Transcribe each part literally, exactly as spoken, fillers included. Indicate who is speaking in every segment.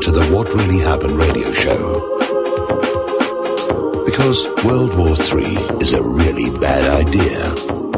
Speaker 1: to the What Really Happened radio show. Because World War Three is a really bad idea.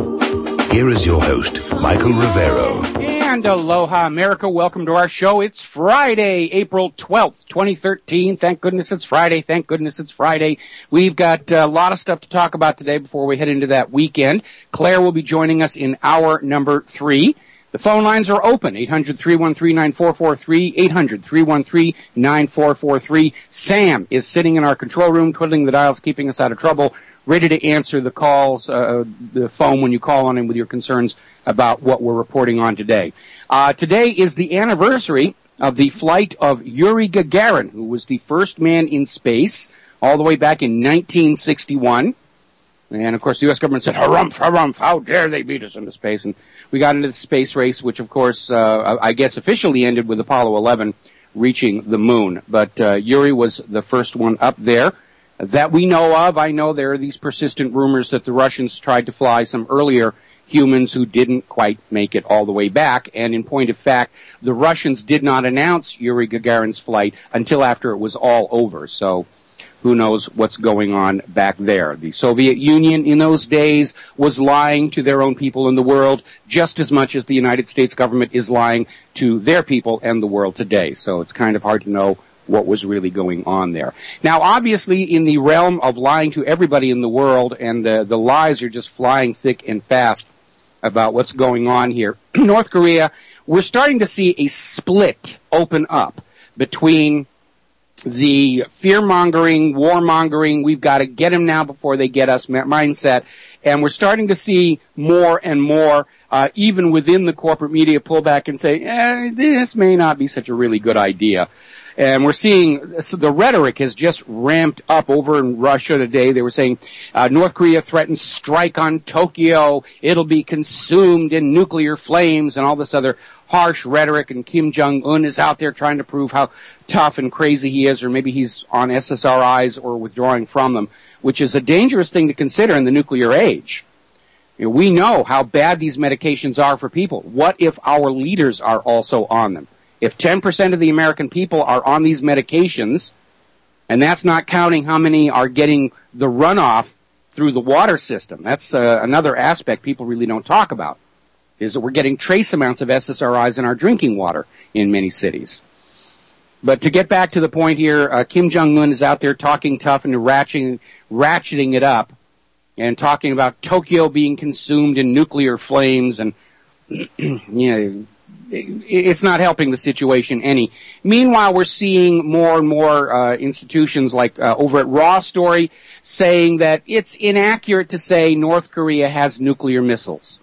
Speaker 1: Here is your host, Michael Rivero.
Speaker 2: And aloha, America. Welcome to our show. It's Friday, April twelfth, twenty thirteen. Thank goodness it's Friday. Thank goodness it's Friday. We've got a lot of stuff to talk about today before we head into that weekend. Claire will be joining us in hour number three. The phone lines are open, eight hundred, three one three, nine four four three, eight hundred, three one three, nine four four three. Sam is sitting in our control room, twiddling the dials, keeping us out of trouble, ready to answer the calls, uh, the phone when you call on him with your concerns about what we're reporting on today. Uh, today is the anniversary of the flight of Yuri Gagarin, who was the first man in space all the way back in nineteen sixty-one. And, of course, the U S government said, harumph, harumph, how dare they beat us into space? And we got into the space race, which, of course, uh, I guess officially ended with Apollo eleven reaching the moon. But uh, Yuri was the first one up there that we know of. I know there are these persistent rumors that the Russians tried to fly some earlier humans who didn't quite make it all the way back. And in point of fact, the Russians did not announce Yuri Gagarin's flight until after it was all over. So who knows what's going on back there. The Soviet Union in those days was lying to their own people in the world just as much as the United States government is lying to their people and the world today. So it's kind of hard to know what was really going on there. Now, obviously, in the realm of lying to everybody in the world, and the, the lies are just flying thick and fast about what's going on here, North Korea, we're starting to see a split open up between the fear-mongering, war-mongering, we've got to get them now before they get us mindset, and we're starting to see more and more, uh, even within the corporate media, pull back and say, eh, this may not be such a really good idea. And we're seeing so the rhetoric has just ramped up over in Russia today. They were saying uh, North Korea threatens strike on Tokyo. It'll be consumed in nuclear flames and all this other harsh rhetoric. And Kim Jong-un is out there trying to prove how tough and crazy he is, or maybe he's on S S R Is or withdrawing from them, which is a dangerous thing to consider in the nuclear age. You know, we know how bad these medications are for people. What if our leaders are also on them? If ten percent of the American people are on these medications, and that's not counting how many are getting the runoff through the water system, that's uh, another aspect people really don't talk about, is that we're getting trace amounts of S S R Is in our drinking water in many cities. But to get back to the point here, uh, Kim Jong-un is out there talking tough and ratcheting, ratcheting it up and talking about Tokyo being consumed in nuclear flames, and, you know, it's not helping the situation any. Meanwhile, we're seeing more and more uh, institutions like uh, over at Raw Story saying that it's inaccurate to say North Korea has nuclear missiles.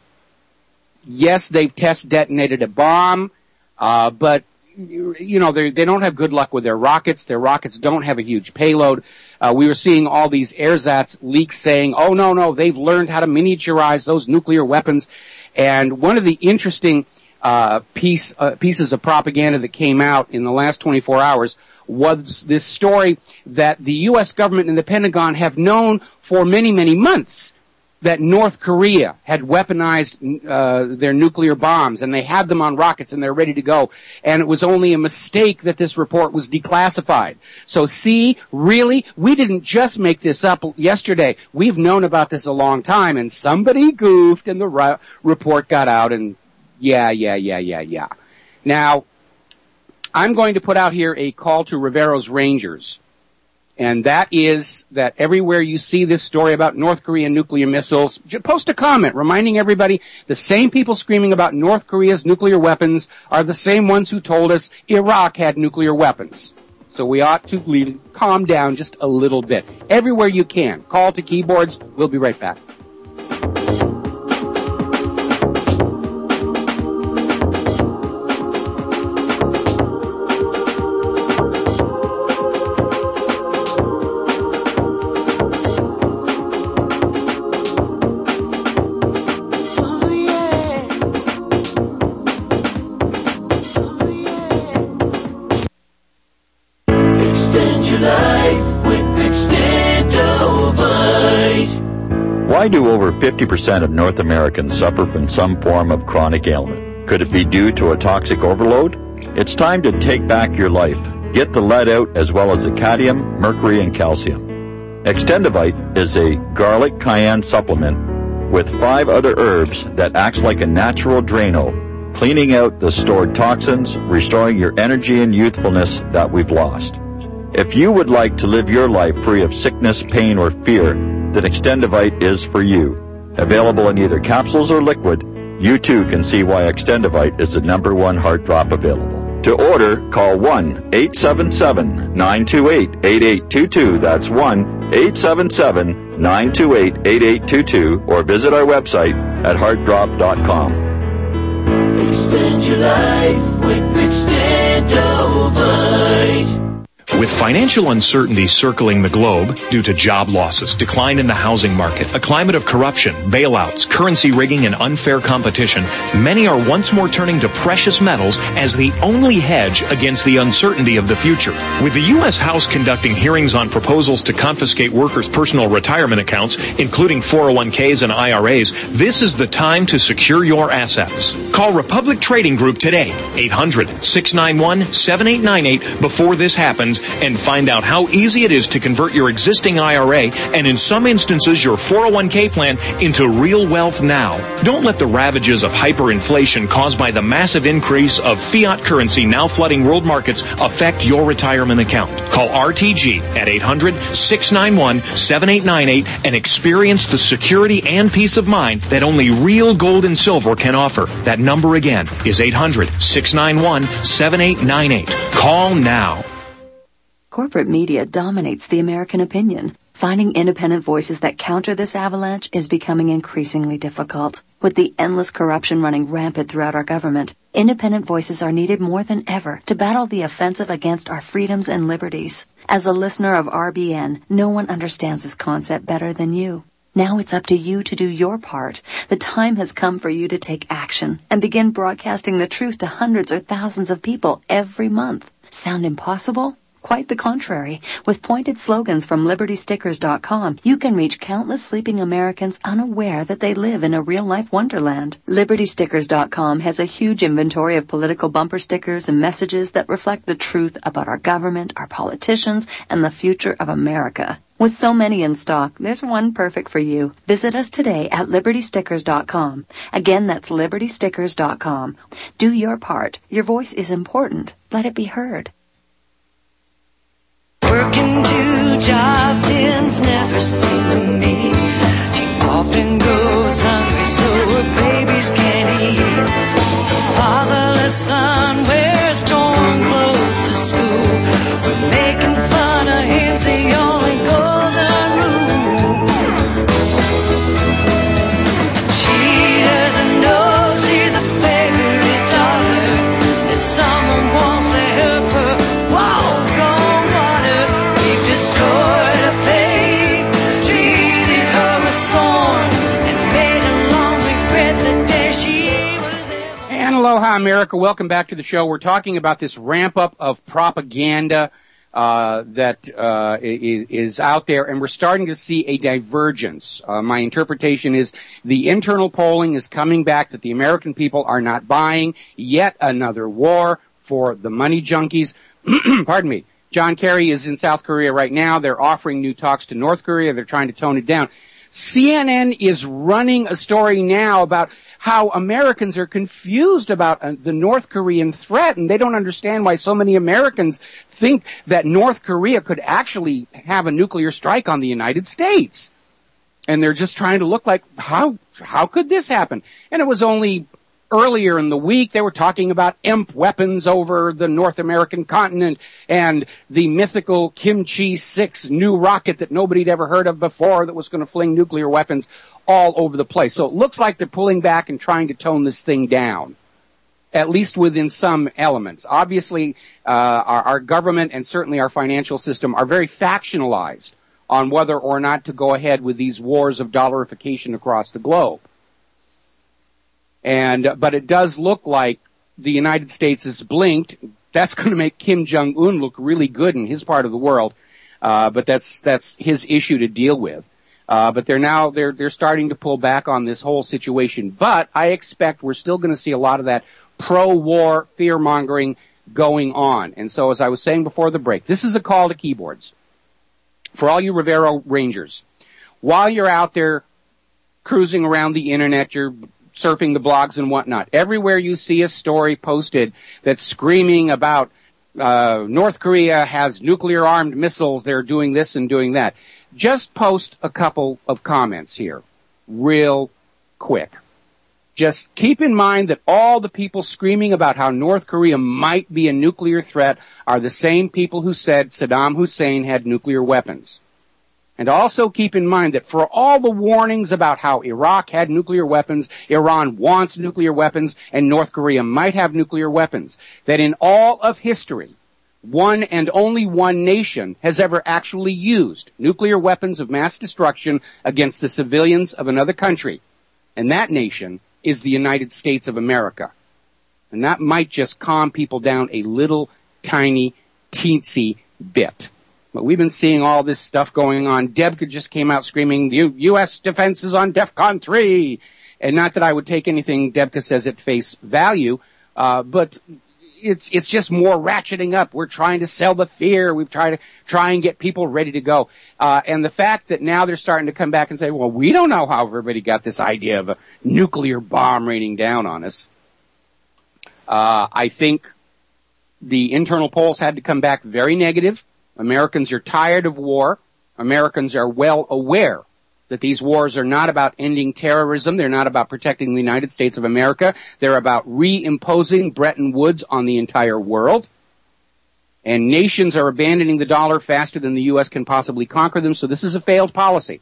Speaker 2: Yes, they've test detonated a bomb, uh, but you know they they don't have good luck with their rockets. Their rockets don't have a huge payload. Uh, we were seeing all these ersatz leaks saying, "Oh no, no, they've learned how to miniaturize those nuclear weapons." And one of the interesting Uh, piece, uh, pieces of propaganda that came out in the last twenty-four hours was this story that the U S government and the Pentagon have known for many, many months that North Korea had weaponized uh, their nuclear bombs, and they had them on rockets and they're ready to go. And it was only a mistake that this report was declassified. So see, really, we didn't just make this up yesterday. We've known about this a long time, and somebody goofed and the ri- report got out, and Yeah, yeah, yeah, yeah, yeah. Now, I'm going to put out here a call to Rivero's Rangers. And that is that everywhere you see this story about North Korean nuclear missiles, post a comment reminding everybody the same people screaming about North Korea's nuclear weapons are the same ones who told us Iraq had nuclear weapons. So we ought to calm down just a little bit. Everywhere you can. Call to keyboards. We'll be right back.
Speaker 3: Why do over fifty percent of North Americans suffer from some form of chronic ailment? Could it be due to a toxic overload? It's time to take back your life. Get the lead out as well as the cadmium, mercury, and calcium. Extendivite is a garlic cayenne supplement with five other herbs that acts like a natural Drano, cleaning out the stored toxins, restoring your energy and youthfulness that we've lost. If you would like to live your life free of sickness, pain, or fear, then Extendivite is for you. Available in either capsules or liquid, you too can see why Extendivite is the number one heart drop available. To order, call one eight seven seven, nine two eight, eight eight two two. That's one eight seven seven, nine two eight, eight eight two two, or visit our website at heart drop dot com.
Speaker 4: Extend your life with Extendovite.
Speaker 5: With financial uncertainty circling the globe due to job losses, decline in the housing market, a climate of corruption, bailouts, currency rigging, and unfair competition, many are once more turning to precious metals as the only hedge against the uncertainty of the future. With the U S House conducting hearings on proposals to confiscate workers' personal retirement accounts, including four oh one k's and I R A's, this is the time to secure your assets. Call Republic Trading Group today, eight hundred, six nine one, seven eight nine eight, before this happens, and find out how easy it is to convert your existing I R A and, in some instances, your four oh one k plan into real wealth now. Don't let the ravages of hyperinflation caused by the massive increase of fiat currency now flooding world markets affect your retirement account. Call R T G at eight hundred, six nine one, seven eight nine eight and experience the security and peace of mind that only real gold and silver can offer. That number again is eight hundred, six nine one, seven eight nine eight. Call now.
Speaker 6: Corporate media dominates the American opinion. Finding independent voices that counter this avalanche is becoming increasingly difficult. With the endless corruption running rampant throughout our government, independent voices are needed more than ever to battle the offensive against our freedoms and liberties. As a listener of R B N, no one understands this concept better than you. Now it's up to you to do your part. The time has come for you to take action and begin broadcasting the truth to hundreds or thousands of people every month. Sound impossible? Quite the contrary. With pointed slogans from Liberty Stickers dot com, you can reach countless sleeping Americans unaware that they live in a real-life wonderland. Liberty Stickers dot com has a huge inventory of political bumper stickers and messages that reflect the truth about our government, our politicians, and the future of America. With so many in stock, there's one perfect for you. Visit us today at Liberty Stickers dot com. Again, that's Liberty Stickers dot com. Do your part. Your voice is important. Let it be heard.
Speaker 4: Working two jobs ends never seem to me. She often goes hungry so her babies can't eat. Fatherless son wears torn clothes to school. We're making fun of him's the only golden rule. She doesn't know she's a favorite daughter. If someone wants to help her walk on water, we've destroyed her faith, treated her with scorn, and made her long regret the day she was ever.
Speaker 2: And aloha, America. Welcome back to the show. We're talking about this ramp up of propaganda uh, that uh, is, is out there, and we're starting to see a divergence. Uh, my interpretation is the internal polling is coming back that the American people are not buying yet another war for the money junkies. Pardon me. John Kerry is in South Korea right now. They're offering new talks to North Korea. They're trying to tone it down. C N N is running a story now about how Americans are confused about uh, the North Korean threat, and they don't understand why so many Americans think that North Korea could actually have a nuclear strike on the United States. And they're just trying to look like, how how could this happen? And it was only earlier in the week they were talking about E M P weapons over the North American continent and the mythical Kimchi six new rocket that nobody'd ever heard of before that was going to fling nuclear weapons all over the place. So it looks like they're pulling back and trying to tone this thing down, at least within some elements. Obviously, uh, our, our government and certainly our financial system are very factionalized on whether or not to go ahead with these wars of dollarification across the globe. And, but it does look like the United States has blinked. That's going to make Kim Jong-un look really good in his part of the world. Uh, but that's, that's his issue to deal with. Uh, but they're now, they're, they're starting to pull back on this whole situation. But I expect we're still going to see a lot of that pro-war fear-mongering going on. And so, as I was saying before the break, this is a call to keyboards. For all you Rivero Rangers, while you're out there cruising around the internet, you're surfing the blogs and whatnot, everywhere you see a story posted that's screaming about uh, North Korea has nuclear-armed missiles, they're doing this and doing that, just post a couple of comments here, real quick. Just keep in mind that all the people screaming about how North Korea might be a nuclear threat are the same people who said Saddam Hussein had nuclear weapons. And also keep in mind that for all the warnings about how Iraq had nuclear weapons, Iran wants nuclear weapons, and North Korea might have nuclear weapons, that in all of history, one and only one nation has ever actually used nuclear weapons of mass destruction against the civilians of another country. And that nation is the United States of America. And that might just calm people down a little tiny, teensy bit. But we've been seeing all this stuff going on. Debka just came out screaming, U S defense is on DEFCON three. And not that I would take anything Debka says at face value, uh, but it's it's just more ratcheting up. We're trying to sell the fear. We've tried to try and get people ready to go. Uh, and the fact that now they're starting to come back and say, well, we don't know how everybody got this idea of a nuclear bomb raining down on us. Uh, I think the internal polls had to come back very negative. Americans are tired of war. Americans are well aware that these wars are not about ending terrorism. They're not about protecting the United States of America. They're about reimposing Bretton Woods on the entire world. And nations are abandoning the dollar faster than the U S can possibly conquer them, so this is a failed policy.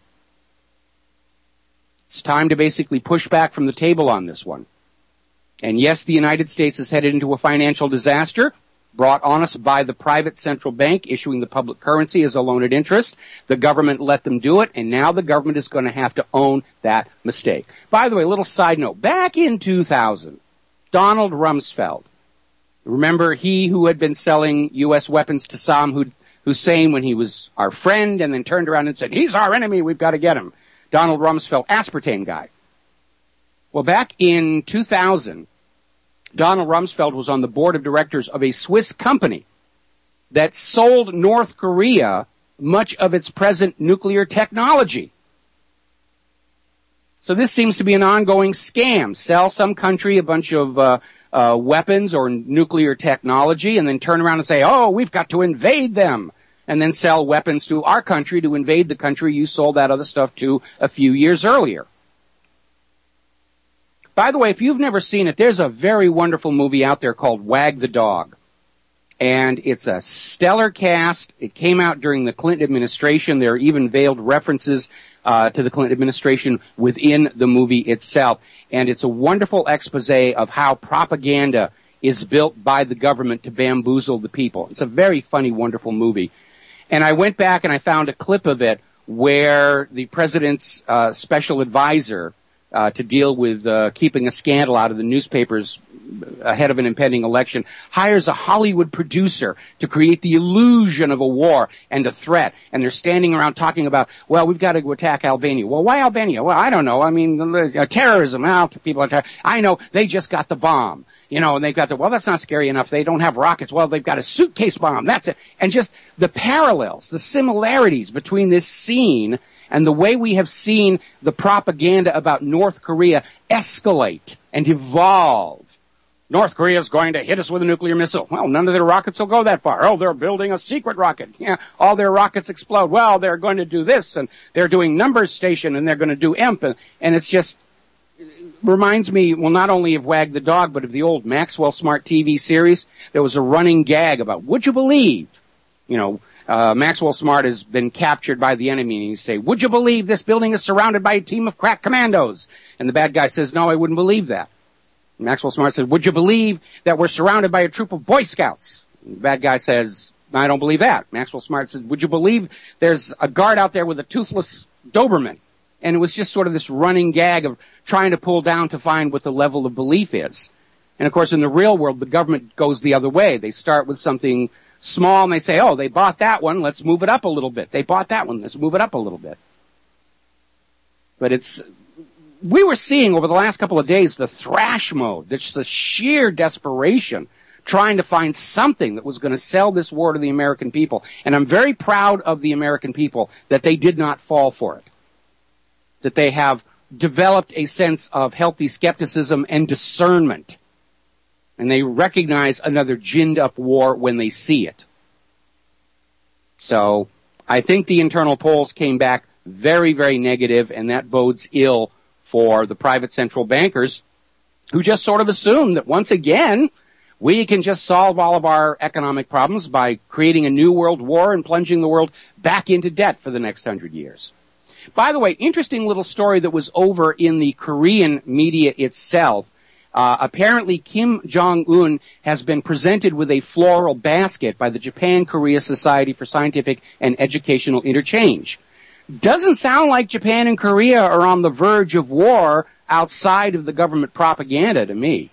Speaker 2: It's time to basically push back from the table on this one. And yes, the United States is headed into a financial disaster, brought on us by the private central bank issuing the public currency as a loan at interest. The government let them do it, and now the government is going to have to own that mistake. By the way, a little side note. Back in two thousand, Donald Rumsfeld, remember he who had been selling U S weapons to Saddam Hussein when he was our friend and then turned around and said, he's our enemy, we've got to get him. Donald Rumsfeld, aspartame guy. Well, back in two thousand, Donald Rumsfeld was on the board of directors of a Swiss company that sold North Korea much of its present nuclear technology. So this seems to be an ongoing scam. Sell some country a bunch of uh, uh, weapons or nuclear technology and then turn around and say, oh, we've got to invade them. And then sell weapons to our country to invade the country you sold that other stuff to a few years earlier. By the way, if you've never seen it, there's a very wonderful movie out there called Wag the Dog. And it's a stellar cast. It came out during the Clinton administration. There are even veiled references uh, to the Clinton administration within the movie itself. And it's a wonderful expose of how propaganda is built by the government to bamboozle the people. It's a very funny, wonderful movie. And I went back and I found a clip of it where the president's uh, special advisor Uh, to deal with uh, keeping a scandal out of the newspapers ahead of an impending election, hires a Hollywood producer to create the illusion of a war and a threat. And they're standing around talking about, well, we've got to attack Albania. Well, why Albania? Well, I don't know. I mean, uh, terrorism. Well, people are ter- I know. They just got the bomb. You know, and they've got the, well, that's not scary enough. They don't have rockets. Well, they've got a suitcase bomb. That's it. And just the parallels, the similarities between this scene and the way we have seen the propaganda about North Korea escalate and evolve. North Korea is going to hit us with a nuclear missile. Well, none of their rockets will go that far. Oh, they're building a secret rocket. Yeah, all their rockets explode. Well, they're going to do this, and they're doing numbers station, and they're going to do E M P. And it's just, it reminds me, well, not only of Wag the Dog, but of the old Maxwell Smart T V series. There was a running gag about, would you believe, you know, Uh, Maxwell Smart has been captured by the enemy, and you say, would you believe this building is surrounded by a team of crack commandos? And the bad guy says, no, I wouldn't believe that. And Maxwell Smart says, would you believe that we're surrounded by a troop of Boy Scouts? And the bad guy says, I don't believe that. Maxwell Smart says, would you believe there's a guard out there with a toothless Doberman? And it was just sort of this running gag of trying to pull down to find what the level of belief is. And of course, in the real world, the government goes the other way. They start with something small, and they say, oh, they bought that one, let's move it up a little bit. They bought that one, let's move it up a little bit. But it's, we were seeing over the last couple of days the thrash mode, just the sheer desperation trying to find something that was going to sell this war to the American people. And I'm very proud of the American people that they did not fall for it. That they have developed a sense of healthy skepticism and discernment. And they recognize another ginned-up war when they see it. So I think the internal polls came back very, very negative, and that bodes ill for the private central bankers who just sort of assume that once again, we can just solve all of our economic problems by creating a new world war and plunging the world back into debt for the next hundred years. By the way, interesting little story that was over in the Korean media itself. Uh, apparently Kim Jong-un has been presented with a floral basket by the Japan-Korea Society for Scientific and Educational Interchange. Doesn't sound like Japan and Korea are on the verge of war outside of the government propaganda to me.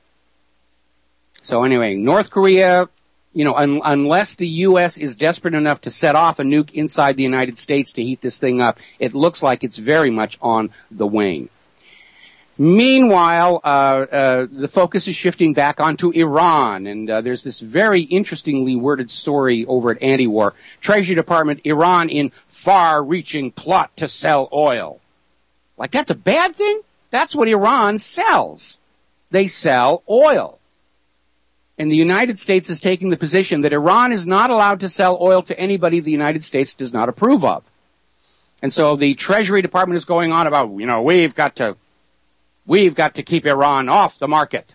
Speaker 2: So anyway, North Korea, you know, un- unless the U S is desperate enough to set off a nuke inside the United States to heat this thing up, it looks like it's very much on the wane. Meanwhile, uh, uh, the focus is shifting back onto Iran, and uh, there's this very interestingly worded story over at Anti-War. Treasury Department, Iran in far-reaching plot to sell oil. Like, that's a bad thing? That's what Iran sells. They sell oil. And the United States is taking the position that Iran is not allowed to sell oil to anybody the United States does not approve of. And so the Treasury Department is going on about, you know, we've got to We've got to keep Iran off the market.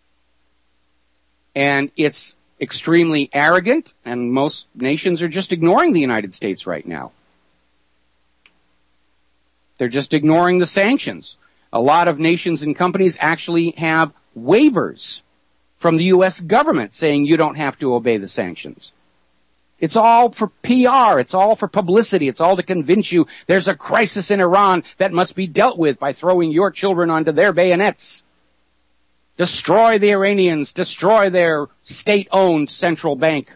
Speaker 2: And it's extremely arrogant, and most nations are just ignoring the United States right now. They're just ignoring the sanctions. A lot of nations and companies actually have waivers from the U S government saying you don't have to obey the sanctions. It's all for P R. It's all for publicity. It's all to convince you there's a crisis in Iran that must be dealt with by throwing your children onto their bayonets. Destroy the Iranians. Destroy their state-owned central bank.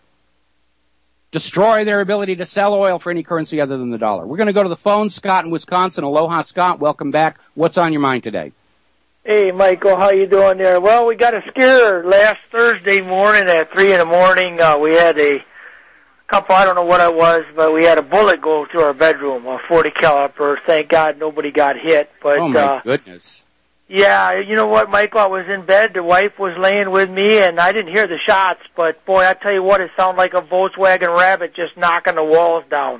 Speaker 2: Destroy their ability to sell oil for any currency other than the dollar. We're going to go to the phone. Scott in Wisconsin. Aloha, Scott. Welcome back. What's on your mind today?
Speaker 7: Hey, Michael. How you doing there? Well, we got a scare last Thursday morning at three in the morning. Uh, we had a couple, I don't know what it was, but we had a bullet go through our bedroom, a forty caliber. Thank God nobody got hit. But
Speaker 2: oh my
Speaker 7: uh,
Speaker 2: goodness!
Speaker 7: Yeah, you know what, Michael? I was in bed. The wife was laying with me, and I didn't hear the shots. But boy, I tell you what, it sounded like a Volkswagen Rabbit just knocking the walls down.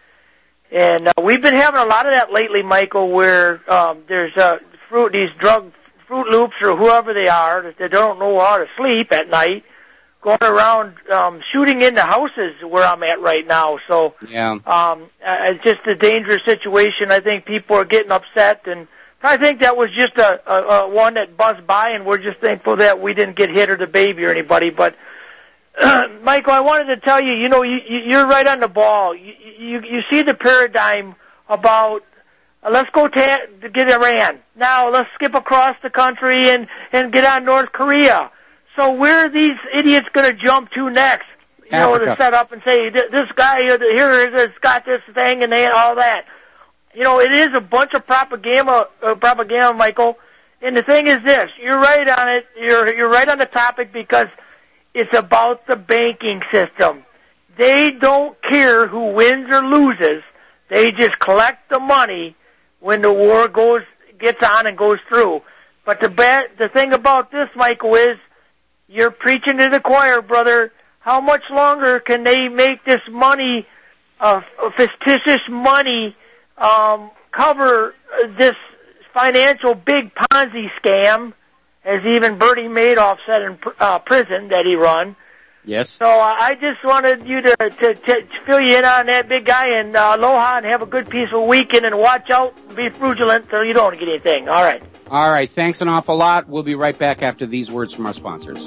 Speaker 7: And uh, we've been having a lot of that lately, Michael, where um, there's uh, fruit, these drug Fruit Loops or whoever they are that they don't know how to sleep at night, going around um, shooting into houses where I'm at right now. So
Speaker 2: yeah,
Speaker 7: um, it's just a dangerous situation. I think people are getting upset, and I think that was just a, a, a one that buzzed by, and we're just thankful that we didn't get hit or the baby or anybody. But uh, Michael, I wanted to tell you, you know, you, you're right on the ball. You, you, you see the paradigm about uh, let's go ta- to get Iran. Now let's skip across the country and, and get on North Korea. So where are these idiots going to jump to next? You
Speaker 2: Africa.
Speaker 7: know, to set up and say, this guy here has got this thing and they all that. You know, it is a bunch of propaganda, uh, propaganda, Michael. And the thing is this, you're right on it, you're, you're right on the topic because it's about the banking system. They don't care who wins or loses. They just collect the money when the war goes, gets on and goes through. But the ba- the thing about this, Michael, is you're preaching to the choir, brother. How much longer can they make this money, uh, fictitious money, um, cover this financial big Ponzi scam, as even Bernie Madoff said in uh, prison that he run?
Speaker 2: Yes.
Speaker 7: So uh, I just wanted you to, to, to fill you in on that, big guy, and uh, aloha, and have a good, peaceful weekend, and watch out, be vigilant so you don't get anything. All right.
Speaker 2: All right. Thanks an awful lot. We'll be right back after these words from our sponsors.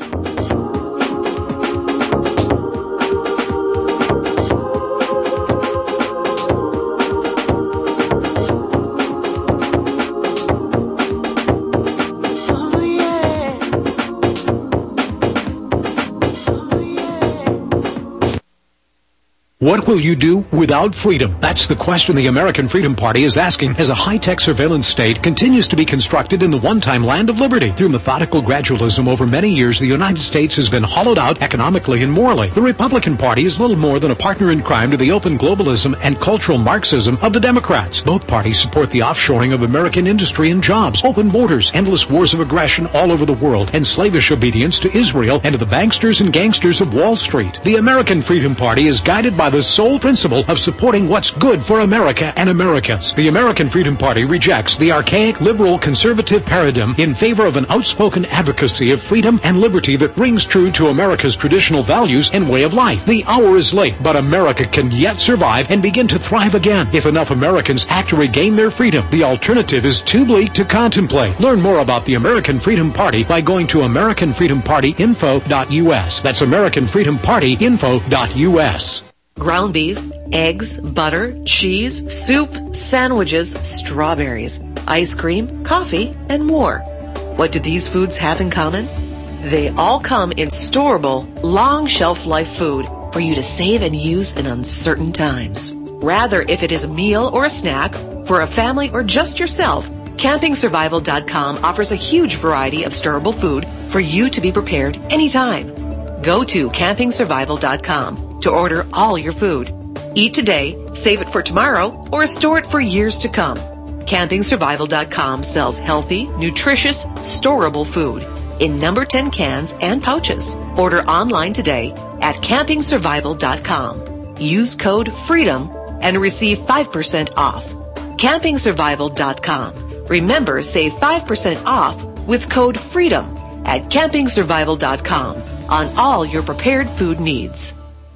Speaker 8: What will you do without freedom? That's the question the American Freedom Party is asking as a high-tech surveillance state continues to be constructed in the one-time land of liberty. Through methodical gradualism over many years, the United States has been hollowed out economically and morally. The Republican Party is little more than a partner in crime to the open globalism and cultural Marxism of the Democrats. Both parties support the offshoring of American industry and jobs, open borders, endless wars of aggression all over the world, and slavish obedience to Israel and to the banksters and gangsters of Wall Street. The American Freedom Party is guided by the sole principle of supporting what's good for America and Americans. The American Freedom Party rejects the archaic liberal conservative paradigm in favor of an outspoken advocacy of freedom and liberty that rings true to America's traditional values and way of life. The hour is late, but America can yet survive and begin to thrive again if enough Americans act to regain their freedom. The alternative is too bleak to contemplate. Learn more about the American Freedom Party by going to American Freedom Party Info dot U S. That's American Freedom Party Info dot U S.
Speaker 9: Ground beef, eggs, butter, cheese, soup, sandwiches, strawberries, ice cream, coffee, and more. What do these foods have in common? They all come in storable, long shelf life food for you to save and use in uncertain times. Rather, if it is a meal or a snack, for a family or just yourself, Camping Survival dot com offers a huge variety of storable food for you to be prepared anytime. Go to Camping Survival dot com to order all your food. Eat today, save it for tomorrow, or store it for years to come. Camping Survival dot com sells healthy, nutritious, storable food in number ten cans and pouches. Order online today at Camping Survival dot com. Use code FREEDOM and receive five percent off. Camping Survival dot com. Remember, save five percent off with code FREEDOM at Camping Survival dot com on all your prepared food needs.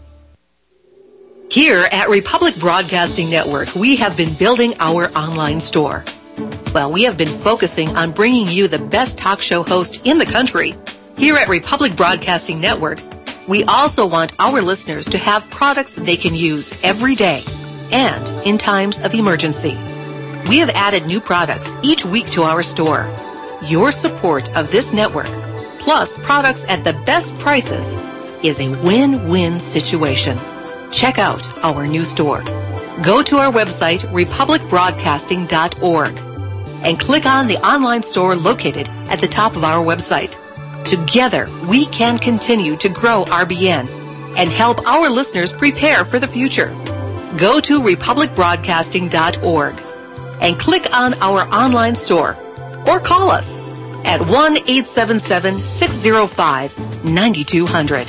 Speaker 9: Here at Republic Broadcasting Network, we have been building our online store. Well, we have been focusing on bringing you the best talk show host in the country. Here at Republic Broadcasting Network, we also want our listeners to have products they can use every day and in times of emergency. We have added new products each week to our store. Your support of this network, plus products at the best prices, is a win-win situation. Check out our new store. Go to our website, republic broadcasting dot org, and click on the online store located at the top of our website. Together, we can continue to grow R B N and help our listeners prepare for the future. Go to republic broadcasting dot org and click on our online store or call us at one eight seven seven, six zero five, nine two zero zero.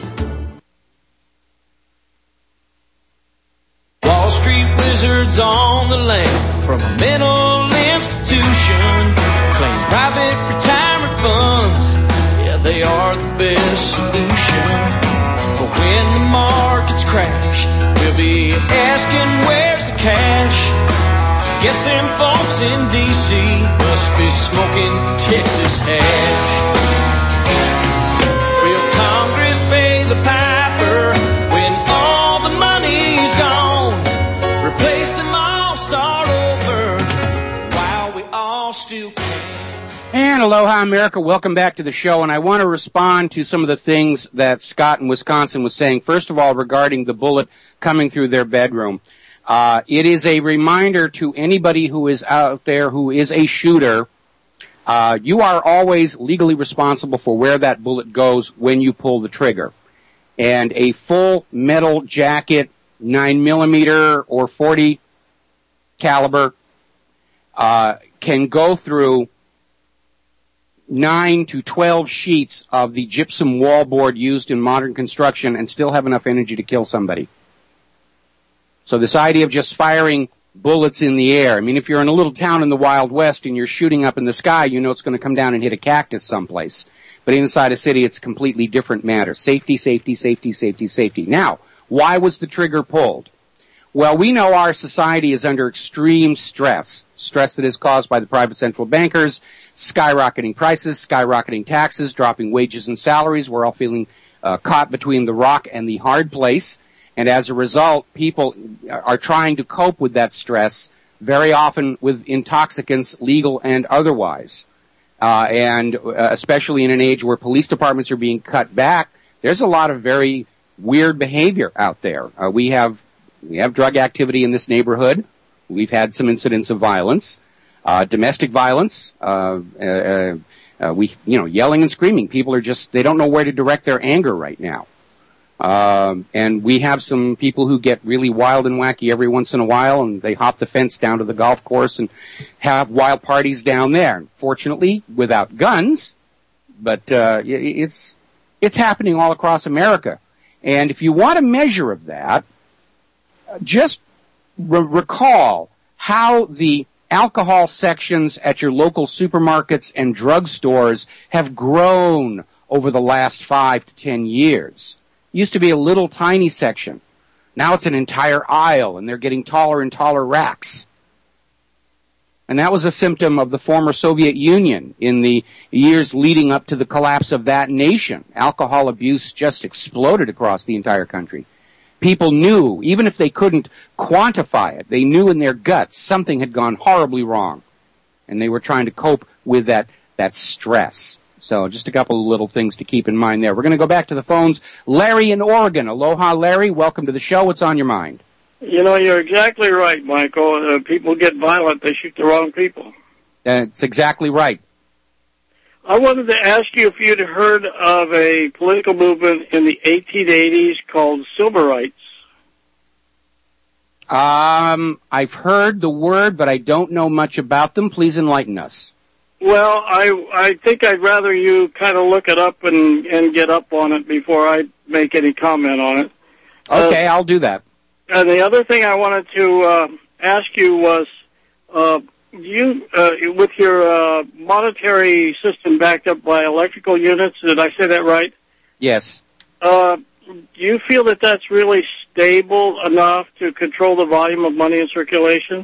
Speaker 10: Wall Street wizards on the land from a mental institution claim private retirement funds. Yeah, they are the best solution. But when the markets crash, we'll be asking where's the cash. Guess them folks in D C must be smoking Texas hash. Will Congress pay the piper when all the money's gone? Replace them all, start over while we all still can.
Speaker 2: And aloha, America. Welcome back to the show. And I want to respond to some of the things that Scott in Wisconsin was saying. First of all, regarding the bullet coming through their bedroom. Uh, it is a reminder to anybody who is out there who is a shooter, uh, you are always legally responsible for where that bullet goes when you pull the trigger. And a full metal jacket, nine millimeter or forty caliber, uh, can go through nine to twelve sheets of the gypsum wallboard used in modern construction and still have enough energy to kill somebody. So this idea of just firing bullets in the air, I mean, if you're in a little town in the Wild West and you're shooting up in the sky, you know it's going to come down and hit a cactus someplace. But inside a city, it's a completely different matter. Safety, safety, safety, safety, safety. Now, why was the trigger pulled? Well, we know our society is under extreme stress, stress that is caused by the private central bankers, skyrocketing prices, skyrocketing taxes, dropping wages and salaries. We're all feeling uh, caught between the rock and the hard place. And as a result, people are trying to cope with that stress, very often with intoxicants, legal and otherwise. Uh, and uh, especially in an age where police departments are being cut back, there's a lot of very weird behavior out there. Uh, we have We have drug activity in this neighborhood. We've had some incidents of violence, uh, domestic violence. Uh, uh, uh, we, you know, yelling and screaming. People are just, they don't know where to direct their anger right now. Um, and we have some people who get really wild and wacky every once in a while, and they hop the fence down to the golf course and have wild parties down there. Fortunately, without guns, but uh, it's it's happening all across America. And if you want a measure of that, just re- recall how the alcohol sections at your local supermarkets and drugstores have grown over the last five to ten years. Used to be a little tiny section. Now it's an entire aisle, and they're getting taller and taller racks. And that was a symptom of the former Soviet Union in the years leading up to the collapse of that nation. Alcohol abuse just exploded across the entire country. People knew, even if they couldn't quantify it, they knew in their guts something had gone horribly wrong. And they were trying to cope with that, that stress. So just a couple of little things to keep in mind there. We're going to go back to the phones. Larry in Oregon. Aloha, Larry. Welcome to the show. What's on your mind?
Speaker 11: You know, you're exactly right, Michael. Uh, people get violent. They shoot the wrong people.
Speaker 2: That's exactly right.
Speaker 11: I wanted to ask you if you'd heard of a political movement in the eighteen eighties called Silverites.
Speaker 2: Um, I've heard the word, but I don't know much about them. Please enlighten us.
Speaker 11: Well, I I think I'd rather you kind of look it up and, and get up on it before I make any comment on it.
Speaker 2: Okay, uh, I'll do that.
Speaker 11: And the other thing I wanted to uh, ask you was, uh, you uh, with your uh, monetary system backed up by electrical units, did I say that right?
Speaker 2: Yes.
Speaker 11: Uh, do you feel that that's really stable enough to control the volume of money in circulation?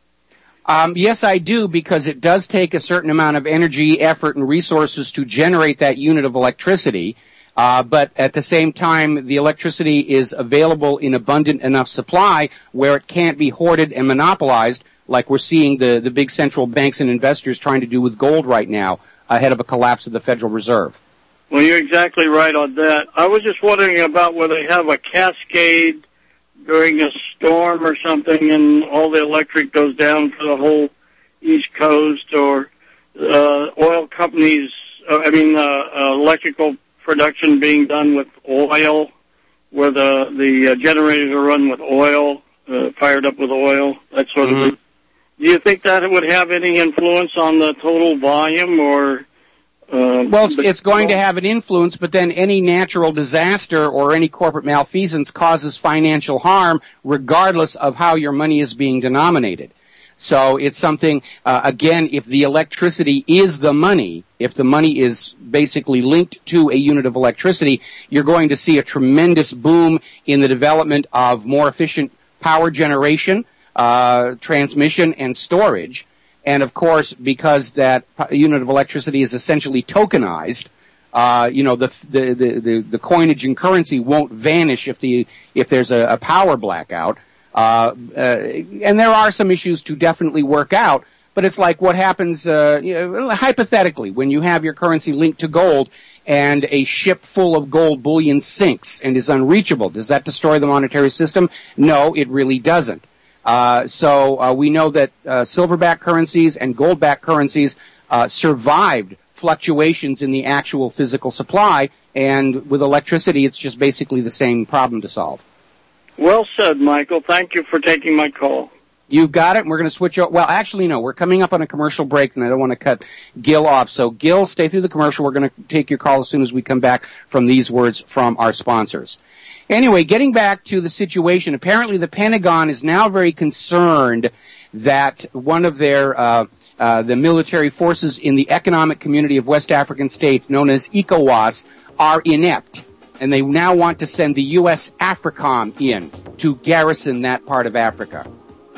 Speaker 2: Um, yes, I do, because it does take a certain amount of energy, effort, and resources to generate that unit of electricity. Uh, but at the same time, the electricity is available in abundant enough supply where it can't be hoarded and monopolized, like we're seeing the, the big central banks and investors trying to do with gold right now ahead of a collapse of the Federal Reserve.
Speaker 11: Well, you're exactly right on that. I was just wondering about whether they have a cascade during a storm or something and all the electric goes down for the whole East Coast, or uh, oil companies, uh, I mean, uh, uh, electrical production being done with oil, where the, the uh, generators are run with oil, uh, fired up with oil, that sort mm-hmm. of thing. Do you think that it would have any influence on the total volume, or... Uh,
Speaker 2: well, it's, it's going to have an influence, but then any natural disaster or any corporate malfeasance causes financial harm regardless of how your money is being denominated. So it's something, uh, again, if the electricity is the money, if the money is basically linked to a unit of electricity, you're going to see a tremendous boom in the development of more efficient power generation, uh, transmission, and storage. And, of course, because that unit of electricity is essentially tokenized, uh, you know, the, the, the, the coinage and currency won't vanish if the, if there's a, a power blackout. Uh, uh, and there are some issues to definitely work out, but it's like what happens, uh, you know, hypothetically, when you have your currency linked to gold and a ship full of gold bullion sinks and is unreachable. Does that destroy the monetary system? No, it really doesn't. Uh, so uh, we know that uh, silverback currencies and goldback currencies uh, survived fluctuations in the actual physical supply, and with electricity, it's just basically the same problem to solve.
Speaker 11: Well said, Michael. Thank you for taking my call.
Speaker 2: You've got it, and we're going to switch over. Well, actually, no, we're coming up on a commercial break, and I don't want to cut Gil off. So, Gil, stay through the commercial. We're going to take your call as soon as we come back from these words from our sponsors. Anyway, getting back to the situation, apparently the Pentagon is now very concerned that one of their, uh, uh, the military forces in the Economic Community of West African States, known as ECOWAS, are inept. And they now want to send the U S AFRICOM in to garrison that part of Africa.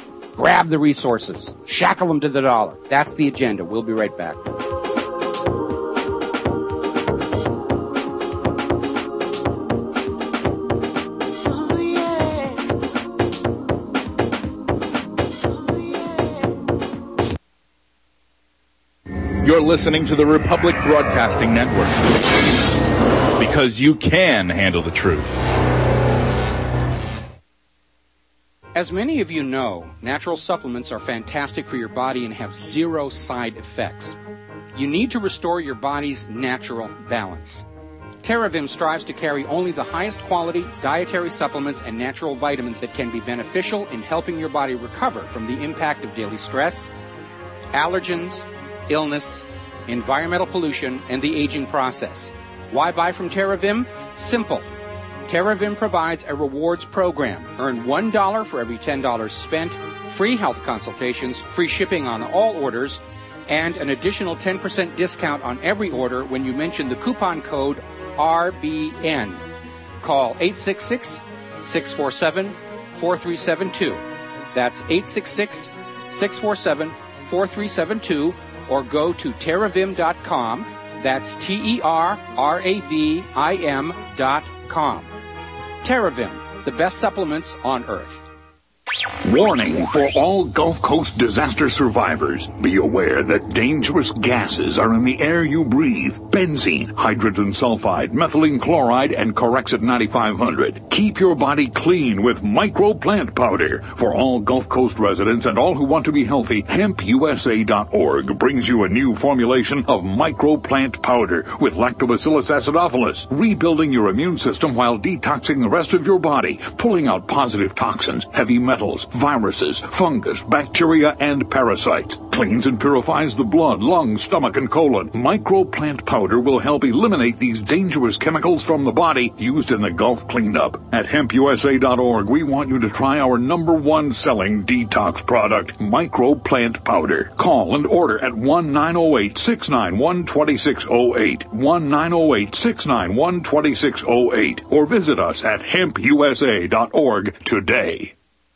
Speaker 2: Grab the resources. Shackle them to the dollar. That's the agenda. We'll be right back.
Speaker 12: You're listening to the Republic Broadcasting Network, because you can handle the truth.
Speaker 2: As many of you know, natural supplements are fantastic for your body and have zero side effects. You need to restore your body's natural balance. TerraVim strives to carry only the highest quality dietary supplements and natural vitamins that can be beneficial in helping your body recover from the impact of daily stress, allergens, illness, environmental pollution, and the aging process. Why buy from TerraVim? Simple. TerraVim provides a rewards program. Earn one dollar for every ten dollars spent, free health consultations, free shipping on all orders, and an additional ten percent discount on every order when you mention the coupon code R B N. Call eight six six, six four seven, four three seven two. That's eight six six, six four seven, four three seven two, or go to terravim dot com. That's T E R R A V I M dot com. TerraVim, the best supplements on earth.
Speaker 13: Warning for all Gulf Coast disaster survivors. Be aware that dangerous gases are in the air you breathe. Benzene, hydrogen sulfide, methylene chloride, and Corexit ninety-five hundred. Keep your body clean with Micro Plant Powder. For all Gulf Coast residents and all who want to be healthy, hemp U S A dot org brings you a new formulation of Micro Plant Powder with Lactobacillus acidophilus, rebuilding your immune system while detoxing the rest of your body, pulling out positive toxins, heavy metals, viruses, fungus, bacteria, and parasites. Cleans and purifies the blood, lungs, stomach, and colon. Micro Plant Powder will help eliminate these dangerous chemicals from the body used in the Gulf cleanup. At hemp U S A dot org, we want you to try our number one selling detox product, Micro Plant Powder. Call and order at one nine zero eight, six nine one, two six zero eight, one nine zero eight, six nine one, two six zero eight, or visit us at hemp U S A dot org today.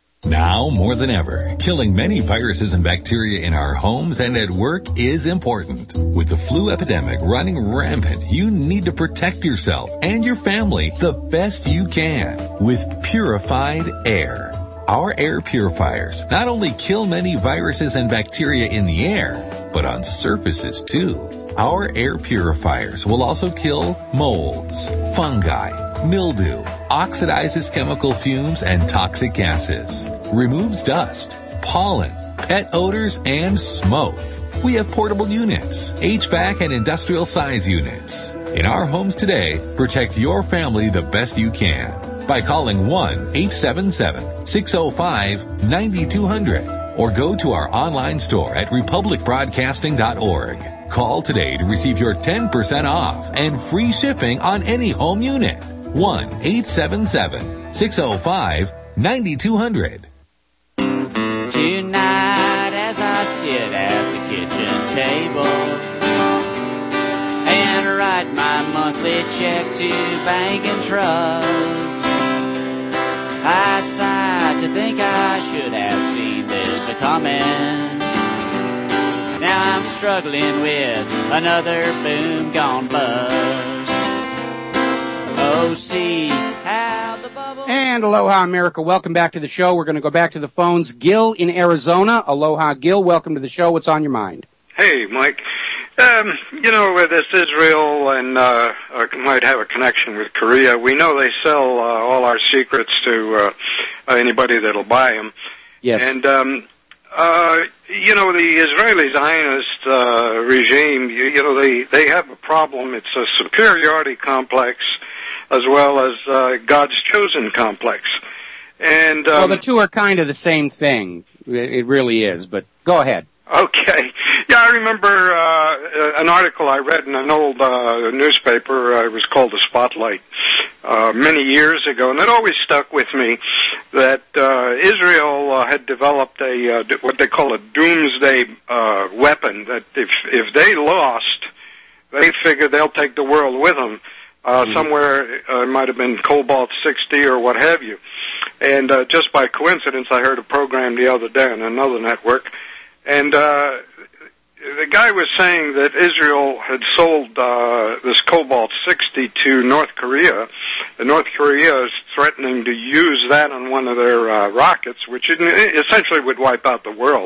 Speaker 14: Now more than ever, killing many viruses and bacteria in our homes and at work is important. With the flu epidemic running rampant, you need to protect yourself and your family the best you can with purified air. Our air purifiers not only kill many viruses and bacteria in the air, but on surfaces too. Our air purifiers will also kill molds, fungi, mildew, oxidizes chemical fumes and toxic gases, removes dust, pollen, pet odors, and smoke. We have portable units, H V A C and industrial size units. In our homes today, protect your family the best you can by calling one eight seven seven, six zero five, nine two zero zero or go to our online store at republic broadcasting dot org. Call today to receive your ten percent off and free shipping on any home unit. one eight seven seven, six zero five, nine two zero zero.
Speaker 15: Tonight as I sit at the kitchen table and write my monthly check to Bank and Trust, I sigh to think I should have seen this a-coming. Now I'm struggling with another boom gone bust. Oh, see how the bubble...
Speaker 2: And aloha, America. Welcome back to the show. We're going to go back to the phones. Gil in Arizona. Aloha, Gil. Welcome to the show. What's on your mind?
Speaker 16: Hey, Mike. Um, you know, with this Israel and uh, uh, might have a connection with Korea. We know they sell uh, all our secrets to uh, anybody that'll buy them.
Speaker 2: Yes.
Speaker 16: And, um, uh, you know, the Israeli Zionist uh, regime, you, you know, they, they have a problem. It's a superiority complex as well as uh, God's chosen complex. And um,
Speaker 2: well, the two are kind of the same thing. It really is, but go ahead.
Speaker 16: Okay. Yeah, I remember uh, an article I read in an old uh, newspaper. Uh, it was called The Spotlight uh, many years ago, and it always stuck with me that uh, Israel uh, had developed a uh, what they call a doomsday uh, weapon, that if if they lost, they figure they'll take the world with them. Uh, mm-hmm. Somewhere uh, it might have been Cobalt sixty or what have you. And uh, just by coincidence, I heard a program the other day on another network, and uh, the guy was saying that Israel had sold uh, this Cobalt sixty to North Korea, and North Korea is threatening to use that on one of their uh, rockets, which essentially would wipe out the world.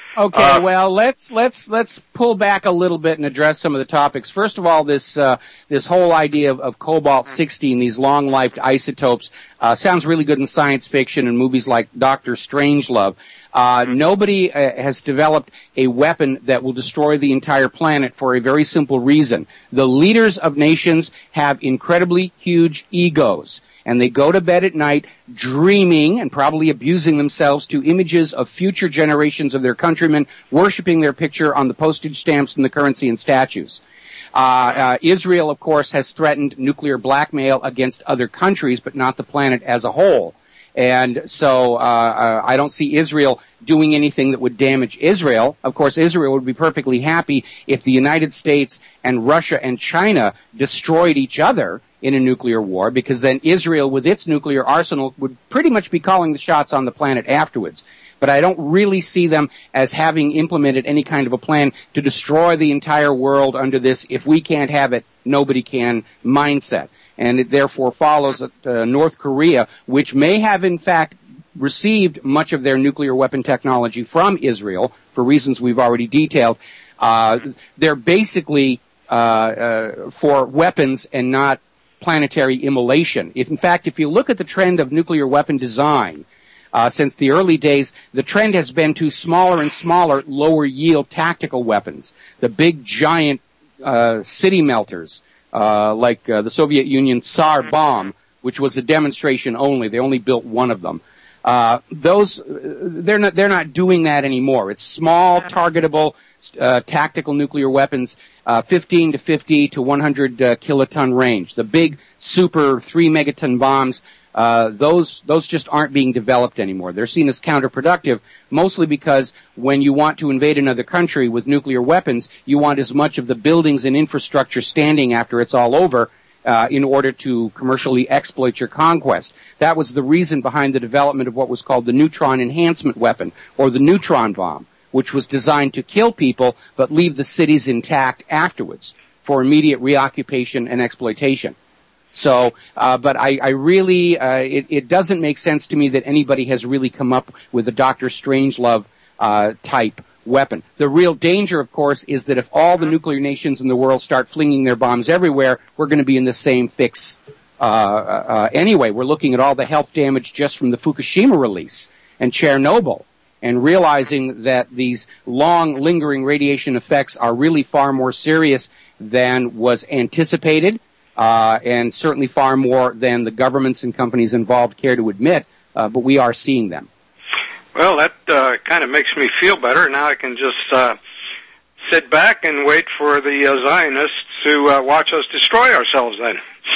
Speaker 2: Okay,
Speaker 16: Uh,
Speaker 2: well, let's let's let's pull back a little bit and address some of the topics. First of all, this uh, this whole idea of, of cobalt sixteen, these long-lived isotopes, uh, sounds really good in science fiction and movies like Doctor Strangelove. Uh, nobody uh, has developed a weapon that will destroy the entire planet for a very simple reason. The leaders of nations have incredibly huge egos. And they go to bed at night dreaming and probably abusing themselves to images of future generations of their countrymen worshiping their picture on the postage stamps and the currency and statues. Uh, uh, Israel, of course, has threatened nuclear blackmail against other countries, but not the planet as a whole. And so uh, uh, I don't see Israel doing anything that would damage Israel. Of course, Israel would be perfectly happy if the United States and Russia and China destroyed each other in a nuclear war, because then Israel, with its nuclear arsenal, would pretty much be calling the shots on the planet afterwards. But I don't really see them as having implemented any kind of a plan to destroy the entire world under this "if we can't have it, nobody can" mindset. And it therefore follows that uh, North Korea, which may have in fact received much of their nuclear weapon technology from Israel for reasons we've already detailed, uh, they're basically uh, uh, for weapons and not planetary immolation. If, in fact, if you look at the trend of nuclear weapon design, uh, since the early days, the trend has been to smaller and smaller, lower yield tactical weapons. The big giant, uh, city melters, uh, like, uh, the Soviet Union Tsar bomb, which was a demonstration only. They only built one of them. Uh, those, they're not, they're not doing that anymore. It's small, targetable, uh, tactical nuclear weapons, uh, fifteen to fifty to one hundred uh, kiloton range. The big super three megaton bombs, uh, those, those just aren't being developed anymore. They're seen as counterproductive, mostly because when you want to invade another country with nuclear weapons, you want as much of the buildings and infrastructure standing after it's all over, Uh, in order to commercially exploit your conquest. That was the reason behind the development of what was called the neutron enhancement weapon, or the neutron bomb, which was designed to kill people but leave the cities intact afterwards for immediate reoccupation and exploitation. So, uh, but I, I really, uh, it, it doesn't make sense to me that anybody has really come up with a Doctor Strangelove uh, type weapon. The real danger, of course, is that if all the nuclear nations in the world start flinging their bombs everywhere, we're going to be in the same fix uh, uh, anyway. We're looking at all the health damage just from the Fukushima release and Chernobyl, and realizing that these long, lingering radiation effects are really far more serious than was anticipated, uh, and certainly far more than the governments and companies involved care to admit, uh, but we are seeing them.
Speaker 16: Well, that uh, kind of makes me feel better. Now I can just uh, sit back and wait for the uh, Zionists to uh, watch us destroy ourselves then.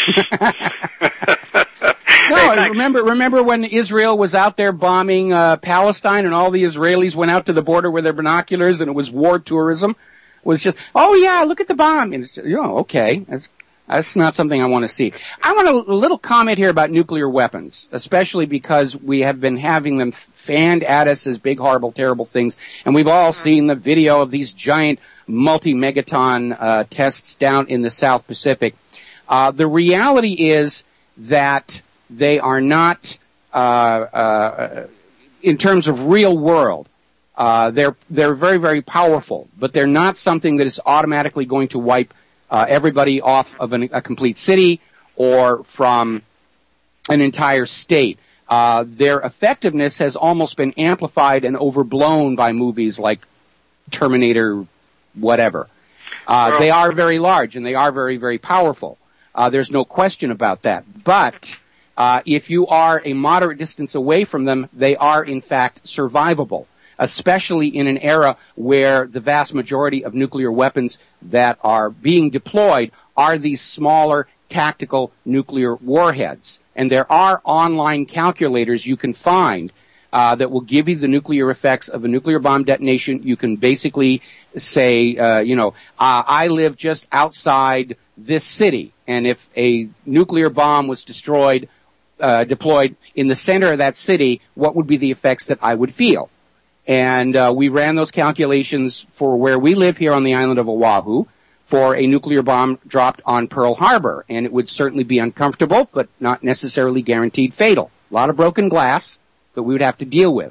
Speaker 2: No, hey, remember remember when Israel was out there bombing uh, Palestine, and all the Israelis went out to the border with their binoculars, and it was war tourism? It was just, oh yeah, look at the bomb. And it's, you know, okay, that's That's not something I want to see. I want a, a little comment here about nuclear weapons, especially because we have been having them fanned at us as big, horrible, terrible things. And we've all seen the video of these giant multi-megaton uh, tests down in the South Pacific. Uh, the reality is that they are not, uh, uh, in terms of real world, uh, they're, they're very, very powerful, but they're not something that is automatically going to wipe Uh, everybody off of an, a complete city or from an entire state. Uh, their effectiveness has almost been amplified and overblown by movies like Terminator, whatever. Uh, they are very large and they are very, very powerful. Uh, there's no question about that. But uh, if you are a moderate distance away from them, they are in fact survivable, especially in an era where the vast majority of nuclear weapons that are being deployed are these smaller tactical nuclear warheads. And there are online calculators you can find uh, that will give you the nuclear effects of a nuclear bomb detonation. You can basically say, uh, you know, uh, I live just outside this city, and if a nuclear bomb was destroyed, uh, deployed in the center of that city, what would be the effects that I would feel? And uh, we ran those calculations for where we live here on the island of Oahu for a nuclear bomb dropped on Pearl Harbor. And it would certainly be uncomfortable, but not necessarily guaranteed fatal. A lot of broken glass that we would have to deal with.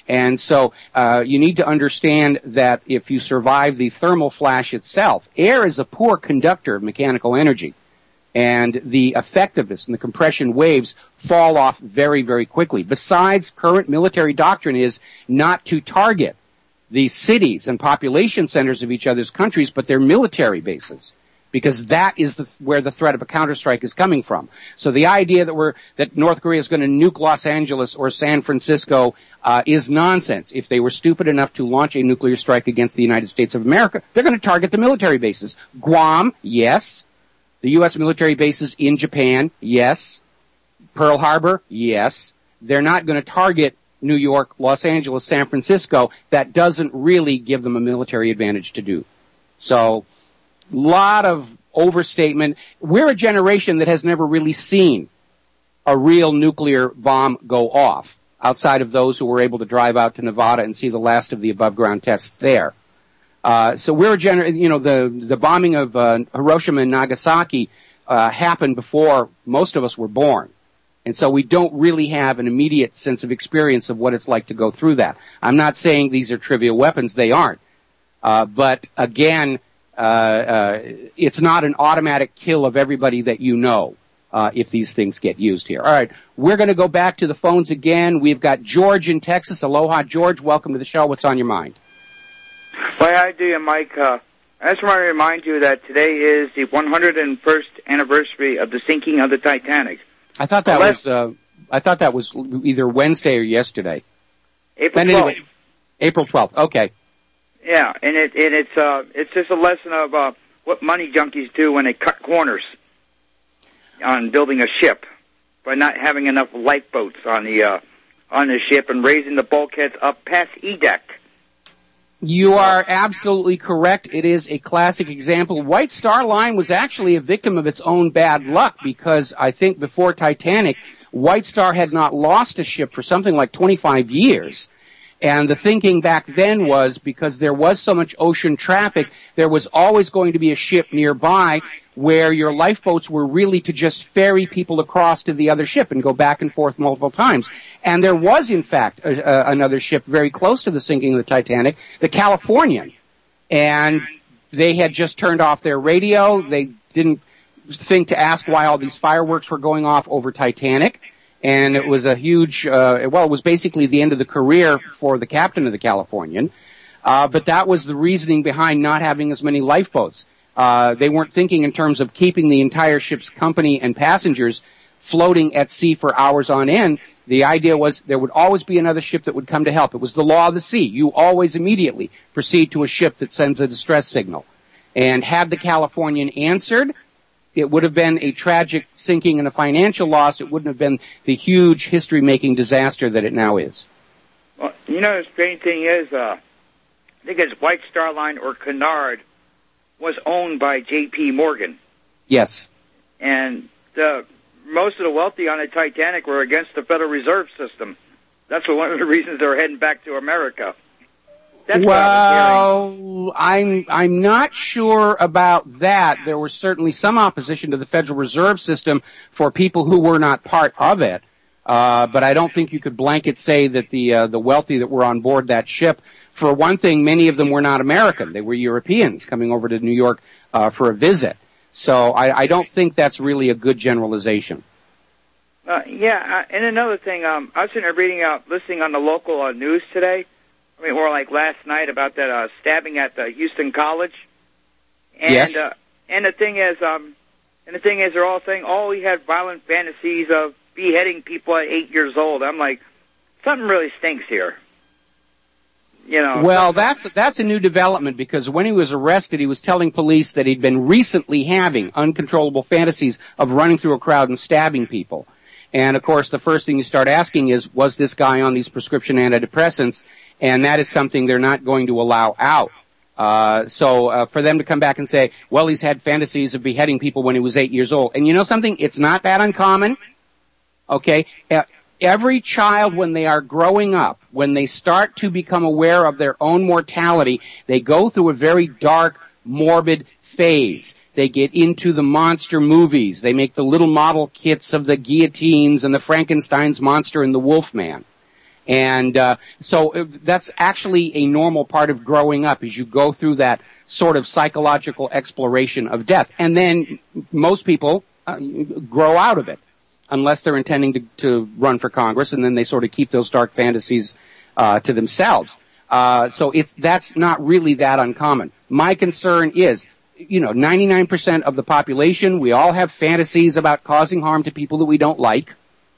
Speaker 2: And so uh, you need to understand that if you survive the thermal flash itself, air is a poor conductor of mechanical energy. And the effectiveness and the compression waves fall off very, very quickly. Besides, current military doctrine is not to target the cities and population centers of each other's countries, but their military bases, because that is the, where the threat of a counterstrike is coming from. So the idea that we're that North Korea is going to nuke Los Angeles or San Francisco uh, is nonsense. If they were stupid enough to launch a nuclear strike against the United States of America, they're going to target the military bases. Guam, yes. The U S military bases in Japan, yes. Pearl Harbor, yes. They're not going to target New York, Los Angeles, San Francisco. That doesn't really give them a military advantage to do. So, lot of overstatement. We're a generation that has never really seen a real nuclear bomb go off, outside of those who were able to drive out to Nevada and see the last of the above-ground tests there. Uh, so we're a gener- you know, the, the bombing of, uh, Hiroshima and Nagasaki, uh, happened before most of us were born. And so we don't really have an immediate sense of experience of what it's like to go through that. I'm not saying these are trivial weapons. They aren't. Uh, but again, uh, uh, it's not an automatic kill of everybody that you know, uh, if these things get used here. All right. We're going to go back to the phones again. We've got George in Texas. Aloha, George. Welcome to the show. What's on your mind?
Speaker 17: Well, how do you, Mike? Uh, I just want to remind you that today is the one hundred first anniversary of the sinking of the Titanic.
Speaker 2: I thought that was, uh, I thought that was either Wednesday or yesterday.
Speaker 17: April twelfth.
Speaker 2: Anyway, April twelfth. Okay.
Speaker 17: Yeah, and it, and it's, uh, it's just a lesson of, uh, what money junkies do when they cut corners on building a ship by not having enough lifeboats on the, uh, on the ship and raising the bulkheads up past E-deck.
Speaker 2: You are absolutely correct. It is a classic example. White Star Line was actually a victim of its own bad luck, because I think before Titanic, White Star had not lost a ship for something like twenty-five years. And the thinking back then was, because there was so much ocean traffic, there was always going to be a ship nearby where your lifeboats were really to just ferry people across to the other ship and go back and forth multiple times. And there was, in fact, a, a, another ship very close to the sinking of the Titanic, the Californian. And they had just turned off their radio. They didn't think to ask why all these fireworks were going off over Titanic. And it was a huge, uh, well, it was basically the end of the career for the captain of the Californian. Uh, but that was the reasoning behind not having as many lifeboats. Uh, they weren't thinking in terms of keeping the entire ship's company and passengers floating at sea for hours on end. The idea was there would always be another ship that would come to help. It was the law of the sea. You always immediately proceed to a ship that sends a distress signal. And had the Californian answered, it would have been a tragic sinking and a financial loss. It wouldn't have been the huge history-making disaster that it now is.
Speaker 17: Well, you know, the strange thing is, uh, I think it's White Star Line or Cunard was owned by J P Morgan.
Speaker 2: Yes.
Speaker 17: And the, most of the wealthy on the Titanic were against the Federal Reserve System. That's one of the reasons they're heading back to America. That's
Speaker 2: well, I'm I'm not sure about that. There was certainly some opposition to the Federal Reserve System for people who were not part of it. Uh, but I don't think you could blanket say that the uh, the wealthy that were on board that ship. For one thing, many of them were not American. They were Europeans coming over to New York uh, for a visit. So I, I don't think that's really a good generalization.
Speaker 17: Uh, yeah, uh, and another thing, um, I was sitting there reading out, listening on the local uh, news today. I mean, more like last night about that uh, stabbing at the Houston College. And,
Speaker 2: yes.
Speaker 17: Uh, and the thing is, um, and the thing is, they're all saying, oh, he had violent fantasies of beheading people at eight years old. I'm like, something really stinks here. You know,
Speaker 2: well, that's that's a new development, because when he was arrested, he was telling police that he'd been recently having uncontrollable fantasies of running through a crowd and stabbing people. And, of course, the first thing you start asking is, was this guy on these prescription antidepressants? And that is something they're not going to allow out. Uh, so uh, for them to come back and say, well, he's had fantasies of beheading people when he was eight years old. And you know something? It's not that uncommon. Okay? Uh, Every child, when they are growing up, when they start to become aware of their own mortality, they go through a very dark, morbid phase. They get into the monster movies. They make the little model kits of the guillotines and the Frankenstein's monster and the Wolfman. And uh, so uh, that's actually a normal part of growing up, is you go through that sort of psychological exploration of death. And then most people uh, grow out of it, unless they're intending to, to run for Congress, and then they sort of keep those dark fantasies uh, to themselves. Uh, so it's that's not really that uncommon. My concern is, you know, ninety-nine percent of the population, we all have fantasies about causing harm to people that we don't like,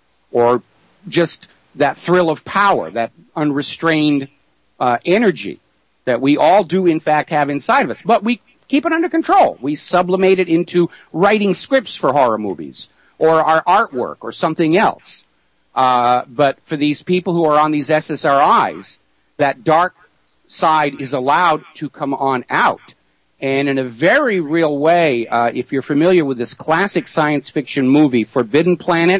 Speaker 2: or just that thrill of power, that unrestrained uh, energy that we all do, in fact, have inside of us. But we keep it under control. We sublimate it into writing scripts for horror movies or our artwork or something else. Uh, but for these people who are on these S S R Is, that dark side is allowed to come on out. And in a very real way, uh, if you're familiar with this classic science fiction movie, Forbidden Planet,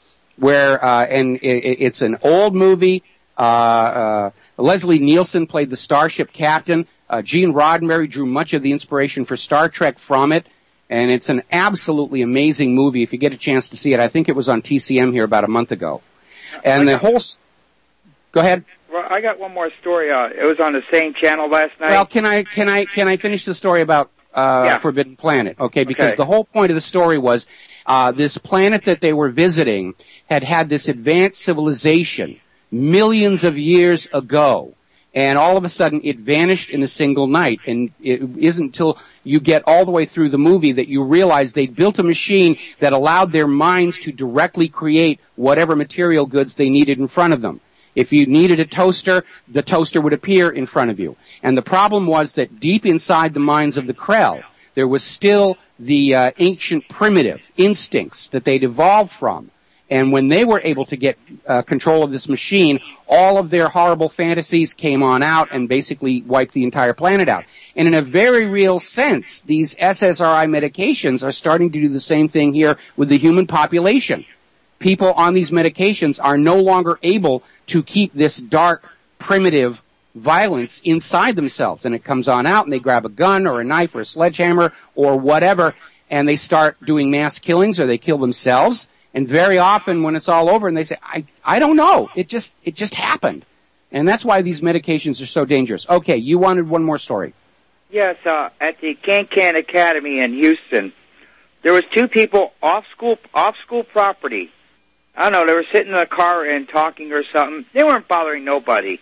Speaker 2: where, uh, and it, it's an old movie, uh, uh, Leslie Nielsen played the starship captain, uh, Gene Roddenberry drew much of the inspiration for Star Trek from it, and it's an absolutely amazing movie if you get a chance to see it. I think it was on T C M here about a month ago. And the whole, s- go ahead.
Speaker 17: Well, I got one more story. Uh, it was on the same channel last night.
Speaker 2: Well, can I can I can I finish the story about uh,
Speaker 17: yeah.
Speaker 2: Forbidden Planet? Okay, because
Speaker 17: okay.
Speaker 2: the whole point of the story was uh, this planet that they were visiting had had this advanced civilization millions of years ago, and all of a sudden it vanished in a single night. And it isn't until you get all the way through the movie that you realize they built a machine that allowed their minds to directly create whatever material goods they needed in front of them. If you needed a toaster, the toaster would appear in front of you. And the problem was that deep inside the minds of the Krell, there was still the uh, ancient primitive instincts that they'd evolved from. And when they were able to get uh, control of this machine, all of their horrible fantasies came on out and basically wiped the entire planet out. And in a very real sense, these S S R I medications are starting to do the same thing here with the human population. People on these medications are no longer able to keep this dark, primitive violence inside themselves. And it comes on out, and they grab a gun or a knife or a sledgehammer or whatever, and they start doing mass killings, or they kill themselves. And very often when it's all over and they say, I, I don't know, it just, it just happened. And that's why these medications are so dangerous. Okay, you wanted one more story.
Speaker 17: Yes, uh, at the Can-Can Academy in Houston, there was two people off school, off school property. I don't know, they were sitting in a car and talking or something. They weren't bothering nobody.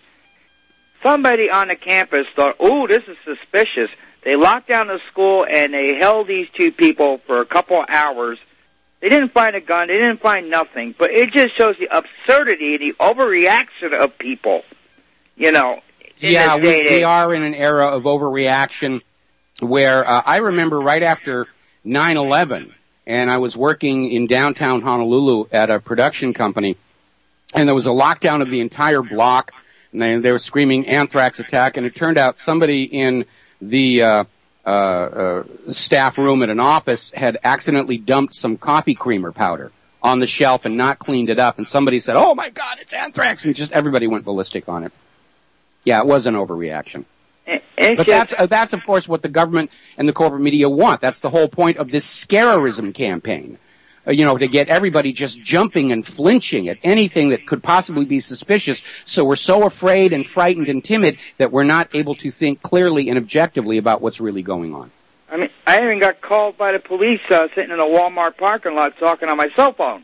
Speaker 17: Somebody on the campus thought, ooh, this is suspicious. They locked down the school and they held these two people for a couple of hours. They didn't find a gun. They didn't find nothing. But it just shows the absurdity, the overreaction of people, you know.
Speaker 2: Yeah, we, we are in an era of overreaction where uh, I remember right after nine eleven, and I was working in downtown Honolulu at a production company, and there was a lockdown of the entire block, and they, they were screaming anthrax attack, and it turned out somebody in the uh, uh, uh, staff room at an office had accidentally dumped some coffee creamer powder on the shelf and not cleaned it up, and somebody said, oh my God, it's anthrax, and just everybody went ballistic on it. Yeah, it was an overreaction.
Speaker 17: It's
Speaker 2: but that's, uh, that's, of course, what the government and the corporate media want. That's the whole point of this scarism campaign. Uh, you know, to get everybody just jumping and flinching at anything that could possibly be suspicious. So we're so afraid and frightened and timid that we're not able to think clearly and objectively about what's really going on.
Speaker 17: I mean, I even got called by the police uh, sitting in a Walmart parking lot talking on my cell phone,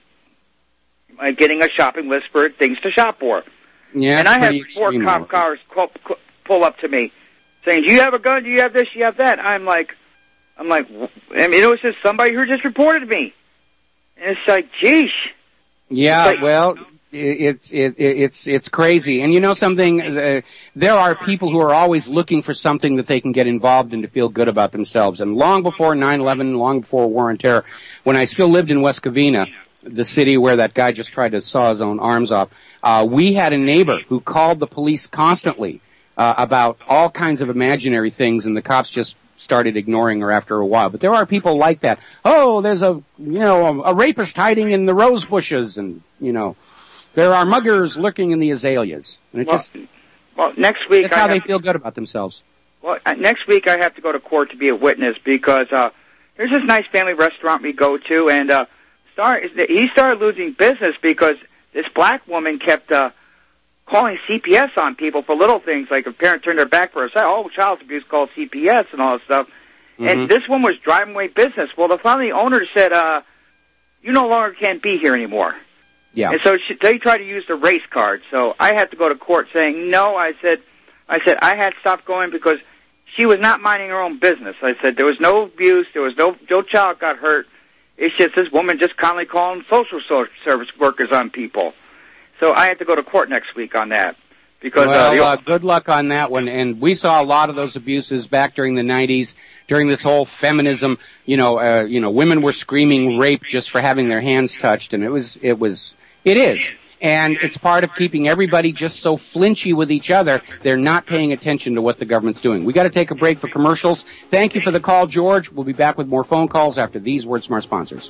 Speaker 17: uh, getting a shopping list for things to shop for.
Speaker 2: Yeah,
Speaker 17: and I had four
Speaker 2: extreme,
Speaker 17: cop cars call, call, pull up to me, saying, "Do you have a gun? Do you have this? Do you have that?" I'm like, I'm like, I mean, it was just somebody who just reported me, and it's like, geez.
Speaker 2: Yeah,
Speaker 17: it's like,
Speaker 2: well, it's it, it, it's it's crazy, and you know something? Uh, there are people who are always looking for something that they can get involved in to feel good about themselves. And long before nine eleven, long before War on Terror, when I still lived in West Covina, the city where that guy just tried to saw his own arms off, uh, we had a neighbor who called the police constantly uh, about all kinds of imaginary things, and the cops just started ignoring her after a while. But there are people like that. Oh, there's a, you know, a, a rapist hiding in the rose bushes, and, you know, there are muggers lurking in the azaleas. And it
Speaker 17: well,
Speaker 2: just,
Speaker 17: well, next week
Speaker 2: that's
Speaker 17: I
Speaker 2: how
Speaker 17: have,
Speaker 2: they feel good about themselves.
Speaker 17: Well, uh, next week I have to go to court to be a witness because uh, there's this nice family restaurant we go to, and uh, start, he started losing business because this black woman kept uh, calling C P S on people for little things, like if a parent turned their back for a second, oh, child abuse, called C P S and all that stuff. Mm-hmm. And this one was driving away business. Well, the finally owner said, uh, you no longer can't be here anymore.
Speaker 2: Yeah.
Speaker 17: And so she, they tried to use the race card. So I had to go to court saying, no, I said, I said I had stopped going because she was not minding her own business. I said there was no abuse, there was no, no child got hurt. It's just this woman just constantly calling social service workers on people. So I had to go to court next week on that. Because,
Speaker 2: well,
Speaker 17: uh,
Speaker 2: uh, good luck on that one. And we saw a lot of those abuses back during the nineties, during this whole feminism. You know, uh, you know, women were screaming rape just for having their hands touched, and it was, it was, it is. And it's part of keeping everybody just so flinchy with each other. They're not paying attention to what the government's doing. We got to take a break for commercials. Thank you for the call, George. We'll be back with more phone calls after these words from our sponsors.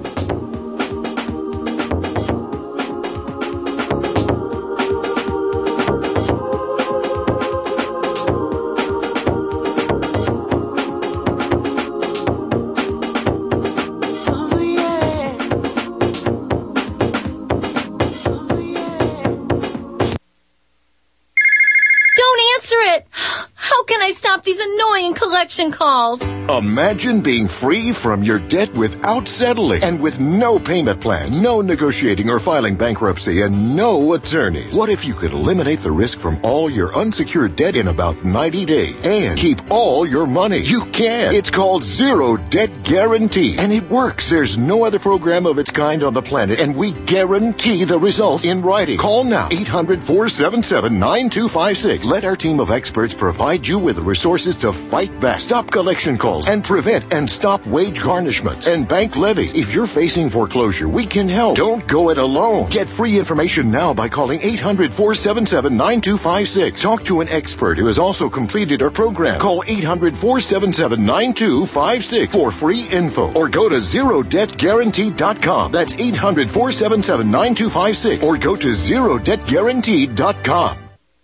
Speaker 18: These annoying collection calls.
Speaker 19: Imagine being free from your debt without settling and with no payment plans, no negotiating or filing bankruptcy, and no attorneys. What if you could eliminate the risk from all your unsecured debt in about ninety days and keep all your money? You can. It's called Zero Debt Guarantee, and it works. There's no other program of its kind on the planet, and we guarantee the results in writing. Call now, eight hundred, four seven seven, nine two five six. Let our team of experts provide you with the resources to fight back, stop collection calls, and prevent and stop wage garnishments and bank levies. If you're facing foreclosure, we can help. Don't go it alone. Get free information now by calling eight hundred, four seven seven, nine two five six. Talk to an expert who has also completed our program. Call eight hundred, four seven seven, nine two five six for free info, or go to zero debt guarantee dot com. That's eight hundred, four seven seven, nine two five six, or go to zero debt guarantee dot com.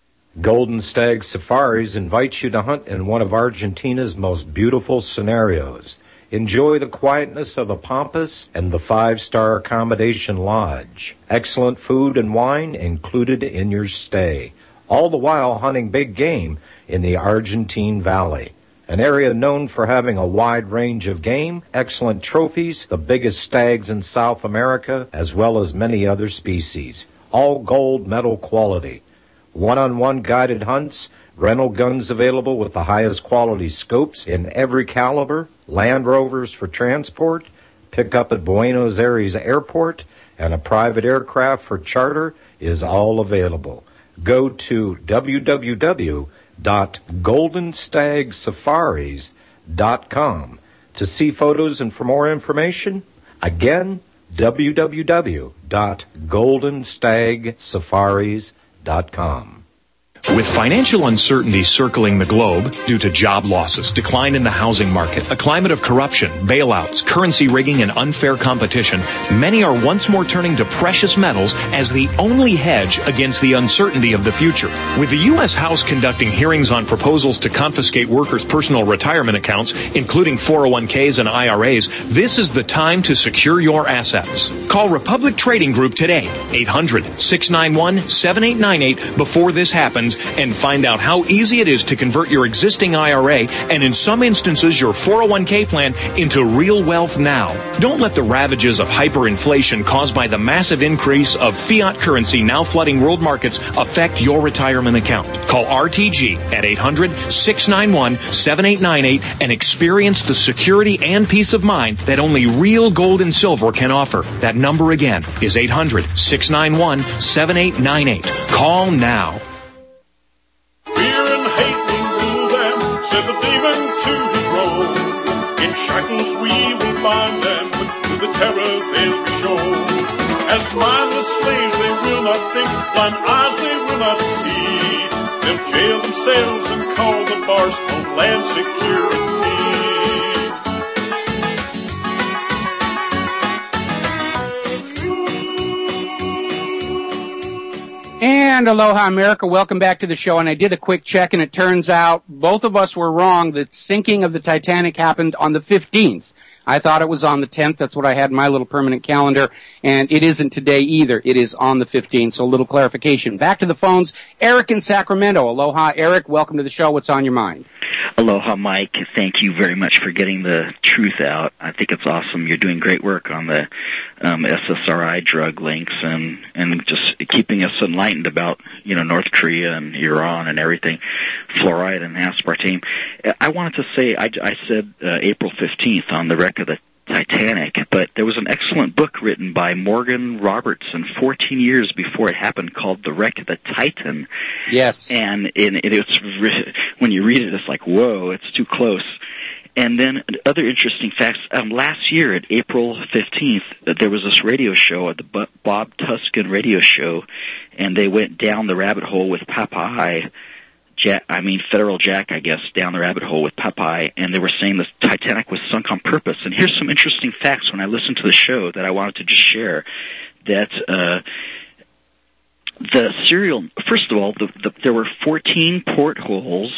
Speaker 20: Golden Stag Safaris invites you to hunt in one of Argentina's most beautiful scenarios. Enjoy the quietness of the Pampas and the five-star accommodation lodge. Excellent food and wine included in your stay, all the while hunting big game in the Argentine Valley, an area known for having a wide range of game, excellent trophies, the biggest stags in South America, as well as many other species, all gold medal quality. One-on-one guided hunts, rental guns available with the highest quality scopes in every caliber, Land Rovers for transport, pick up at Buenos Aires Airport, and a private aircraft for charter is all available. Go to w w w dot golden stag safaris dot com to see photos and for more information. Again, w w w dot golden stag safaris dot com.
Speaker 5: With financial uncertainty circling the globe due to job losses, decline in the housing market, a climate of corruption, bailouts, currency rigging, and unfair competition, many are once more turning to precious metals as the only hedge against the uncertainty of the future. With the U S House conducting hearings on proposals to confiscate workers' personal retirement accounts, including four oh one k's and I R A's, this is the time to secure your assets. Call Republic Trading Group today, eight hundred, six nine one, seven eight nine eight, before this happens, and find out how easy it is to convert your existing I R A and, in some instances, your four oh one k plan into real wealth now. Don't let the ravages of hyperinflation caused by the massive increase of fiat currency now flooding world markets affect your retirement account. Call R T G at eight hundred, six nine one, seven eight nine eight and experience the security and peace of mind that only real gold and silver can offer. That number again is eight hundred, six nine one, seven eight nine eight. Call now.
Speaker 21: Bind them with the terror they'll be shown. As mindless slaves they will not think, blind eyes they will not see. They'll jail themselves and call the bars Homeland
Speaker 2: Security. And aloha America, welcome back to the show. And I did a quick check and it turns out both of us were wrong. The sinking of the Titanic happened on the fifteenth. I thought it was on the tenth. That's what I had in my little permanent calendar. And it isn't today either. It is on the fifteenth. So a little clarification. Back to the phones. Eric in Sacramento. Aloha, Eric. Welcome to the show. What's on your mind?
Speaker 1: Aloha, Mike. Thank you very much for getting the truth out. I think it's awesome. You're doing great work on the um, S S R I drug links and, and just keeping us enlightened about, you know, North Korea and Iran and everything, fluoride and aspartame. I wanted to say, I, I said uh, April fifteenth on the wreck of the Titanic, but there was an excellent book written by Morgan Robertson fourteen years before it happened called The Wreck of the Titan.
Speaker 2: Yes.
Speaker 1: And it, it, it's, when you read it, it's like, whoa, it's too close. And then other interesting facts, um, last year at April fifteenth, there was this radio show, the Bob Tuscan radio show, and they went down the rabbit hole with Popeye, Jack, I mean Federal Jack, I guess, down the rabbit hole with Popeye, and they were saying the Titanic was sunk on purpose. And here's some interesting facts when I listened to the show that I wanted to just share, that uh the serial, first of all, the, the, there were fourteen portholes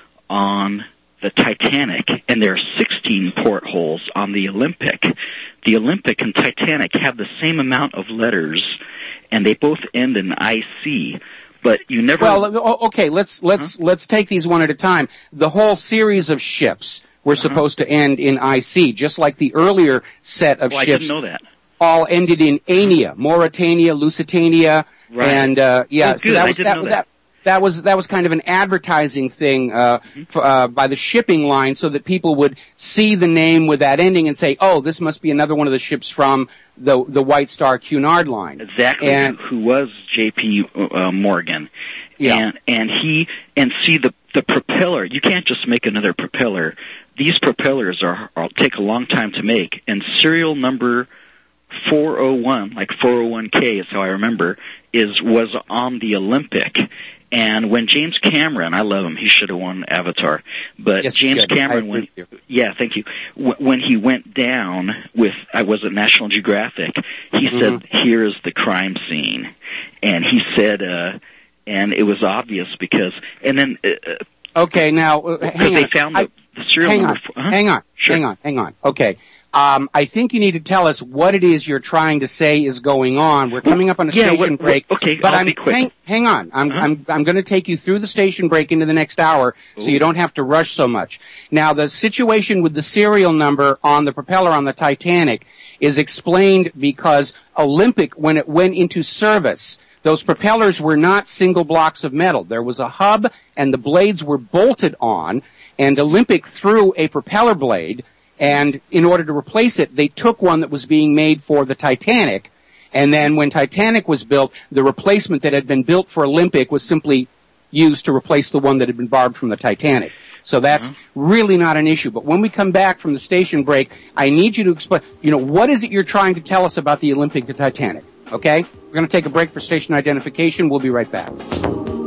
Speaker 1: on the Titanic, and there are sixteen portholes on the Olympic. The Olympic and Titanic have the same amount of letters, and they both end in I C. But you never.
Speaker 2: Well, okay. Let's let's huh? let's take these one at a time. The whole series of ships were uh-huh. supposed to end in I C, just like the earlier set of
Speaker 1: well,
Speaker 2: ships.
Speaker 1: I didn't know that.
Speaker 2: All ended in Ania, Mauritania, Lusitania,
Speaker 1: right.
Speaker 2: and uh, yeah.
Speaker 1: Oh,
Speaker 2: so that was that, that. that That was that was kind of an advertising thing uh, mm-hmm. f- uh, by the shipping line, so that people would see the name with that ending and say, "Oh, this must be another one of the ships from the the White Star Cunard line."
Speaker 1: Exactly.
Speaker 2: And,
Speaker 1: who was J P Uh, Morgan?
Speaker 2: Yeah.
Speaker 1: And and he and see the the propeller. You can't just make another propeller. These propellers are, are take a long time to make. And serial number four oh one, like four oh one K is how I remember, is was on the Olympic. And when James Cameron, I love him, he should have won Avatar, but
Speaker 2: yes,
Speaker 1: James Cameron, when, yeah, thank you. W- when he went down with, I was at National Geographic, he mm-hmm. said, "Here is the crime scene," and he said, uh, and it was obvious because, and then, uh,
Speaker 2: okay, now uh, hang
Speaker 1: they
Speaker 2: on.
Speaker 1: found the,
Speaker 2: I,
Speaker 1: the serial
Speaker 2: hang
Speaker 1: number.
Speaker 2: On,
Speaker 1: Four, huh?
Speaker 2: hang on,
Speaker 1: sure.
Speaker 2: hang on, hang on. Okay. Um, I think you need to tell us what it is you're trying to say is going on. We're coming up on a
Speaker 1: yeah,
Speaker 2: station
Speaker 1: what,
Speaker 2: break.
Speaker 1: What, okay,
Speaker 2: but
Speaker 1: I'll
Speaker 2: I'm,
Speaker 1: be quick.
Speaker 2: Hang, hang on. I'm,
Speaker 1: uh-huh.
Speaker 2: I'm, I'm going to take you through the station break into the next hour, Ooh. so you don't have to rush so much. Now, the situation with the serial number on the propeller on the Titanic is explained because Olympic, when it went into service, those propellers were not single blocks of metal. There was a hub, and the blades were bolted on, and Olympic threw a propeller blade. And in order to replace it, they took one that was being made for the Titanic. And then when Titanic was built, the replacement that had been built for Olympic was simply used to replace the one that had been borrowed from the Titanic. So that's uh-huh. really not an issue. But when we come back from the station break, I need you to explain, you know, what is it you're trying to tell us about the Olympic and Titanic? Okay? We're going to take a break for station identification. We'll be right back.